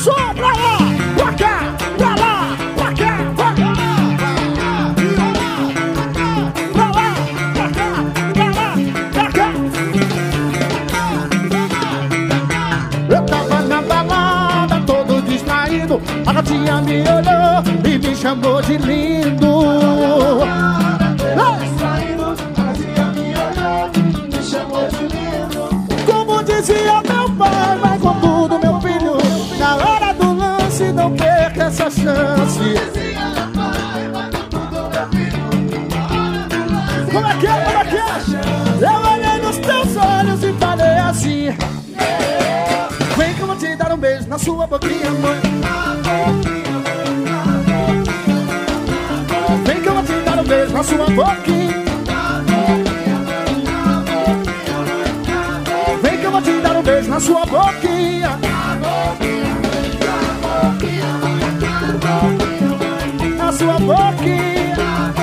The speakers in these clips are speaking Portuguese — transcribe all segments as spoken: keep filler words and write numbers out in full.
som pra lá, pra cá, pra lá, pra cá, pra cá. Pra lá, pra cá, pra lá, pra cá. Eu tava na balada, todo distraído. A gatinha me olhou e me chamou de lindo. Como dizia meu pai, vai com tudo, meu filho. Na hora do lance, não perca essa chance. Como é que é, como é que é? Eu olhei nos teus olhos e falei assim: vem que eu vou te dar um beijo na sua boquinha, mãe. Vem que eu vou te dar um beijo na sua boquinha. Vem que eu vou te dar um beijo na sua boquinha. Na sua boquinha.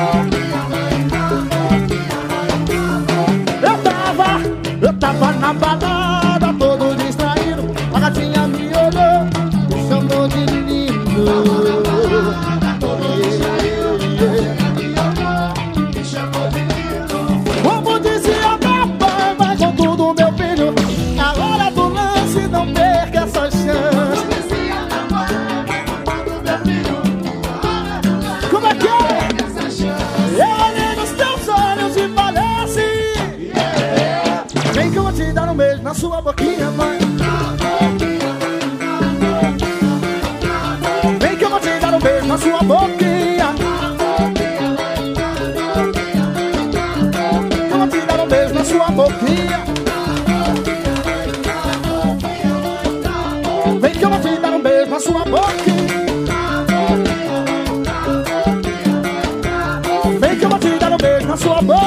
Eu tava, eu tava na balada, todo distraído. A gatinha me olhou, me chamou de lindo. Como dizia meu pai, vai com tudo, meu filho. Na hora do lance, não perca essa chance. Como é que é? Eu olhei nos teus olhos e falei assim: vem que eu vou te dar um beijo na sua boquinha, mãe. Vem que eu vou te dar um beijo na sua boquinha. Eu vou te dar um beijo na sua boquinha. Vem que eu vou te dar um beijo na sua boquinha. Vem que eu vou te dar um beijo na sua boca.